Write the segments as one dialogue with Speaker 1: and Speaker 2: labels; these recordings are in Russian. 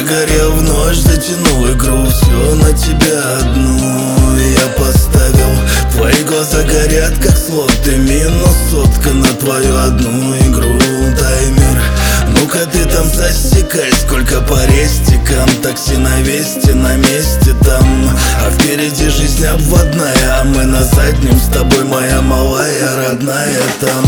Speaker 1: Загорел в ночь, затянул игру, все на тебя одну я поставил. Твои глаза горят, как слоты, минус сотка на твою одну игру. Таймер, ну-ка ты там засекай, сколько по рестикам. Такси на весте, на месте там, а впереди жизнь обводная, а мы на заднем с тобой, моя малая родная. Там,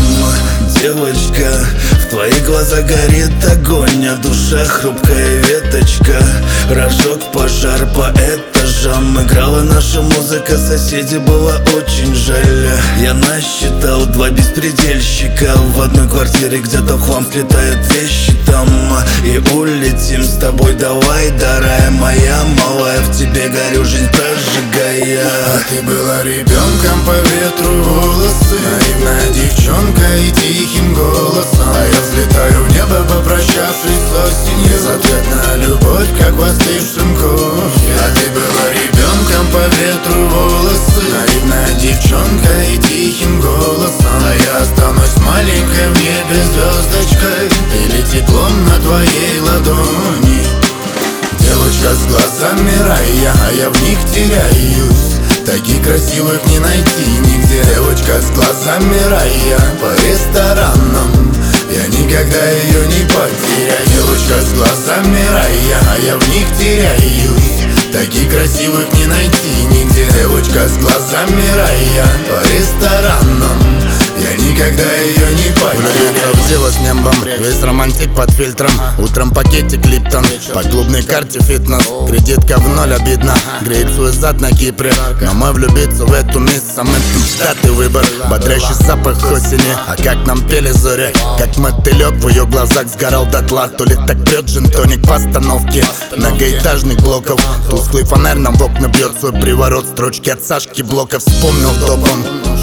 Speaker 1: девочка, в твоих глазах горит огонь, а душа хрупкая веточка. Рожок, пожар по этажам. Играла наша музыка, соседи было очень жаль. Я насчитал 2 беспредельщика в одной квартире, где-то в хлам слетают вещи там. И улетим с тобой, давай, дорогая моя малая, в тебе горю, жизнь прожигая.
Speaker 2: А ты была ребенком, по ветру волосы, наивная девчонка и тихим голосом. А я взлетаю в небо, попрощавшись с осенью. Безответная любовь, как в остывшем кофе. А ты была ребенком, по ветру волосы, наивная девчонка и тихим голосом. А я останусь маленькой в небе звездочкой или теплом на твоей ладони. Девочка с глазами рая, а я в них теряюсь. Таких красивых не найти нигде. Девочка с глазами рая по ресторанам, я никогда ее не потеряю. Девочка с глазами рая, а я в них теряюсь. Таких красивых не найти нигде. Девочка с глазами рая по ресторанам, я никогда ее не потеряю.
Speaker 3: Дело с небом, весь романтик под фильтром. Утром пакетик Липтон, по клубной карте фитнес. Кредитка в ноль, обидно, греет свой зад на Кипре. Но мы влюбиться в эту мисс, самый штатный выбор. Бодрящий запах осени, а как нам пели зори. Как мотылек в ее глазах сгорал дотла. То ли так прет джин-тоник по остановке многоэтажных блоков. Тусклый фонарь нам в окна бьет свой приворот. Строчки от Сашки Блока вспомнил топом,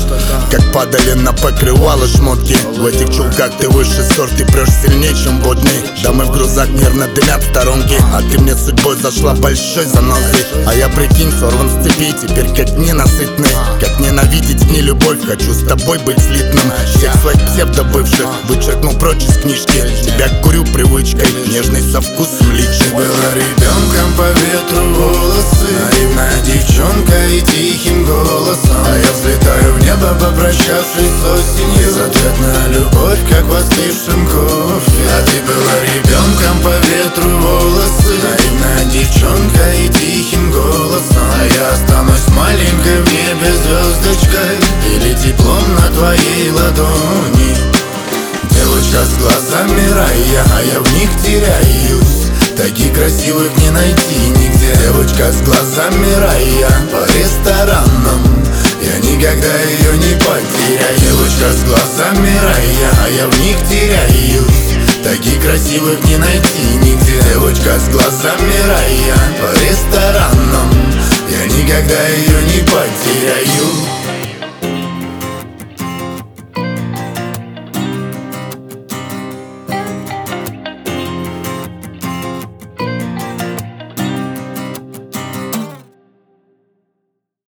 Speaker 3: как падали на покрывало шмотки. В этих чулках ты выше сорт, ты прешь сильнее, чем водный. Дамы в грузах нервно дымят в сторонке, а ты мне судьбой зашла большой занозой. А я, прикинь, сорван с цепи, теперь как ненасытный. Как ненавидеть не любовь, хочу с тобой быть слитным. Всех своих псевдобывших вычеркнул прочь из книжки. Тебя курю привычкой, нежный со вкусом личи.
Speaker 2: Была ребенком, по ветру волосы, наивная девчонка и тихим голосом. А я взлетаю в небо, попрощавшись с осенью. Безответная любовь, как в остывшем кофе. А ты была ребенком, по ветру волосы, наивная девчонка и тихим голосом. А я останусь маленькой в небе звездочкой или теплом на твоей ладони. Девочка с глазами рая, а я в них теряюсь. Таких красивых не найти нигде. Девочка с глазами рая по ресторанам, я никогда ее не потеряю. Девочка с глазами рая, а я в них теряюсь. Таких красивых не найти нигде. Девочка с глазами рая по ресторанам, я никогда ее не потеряю.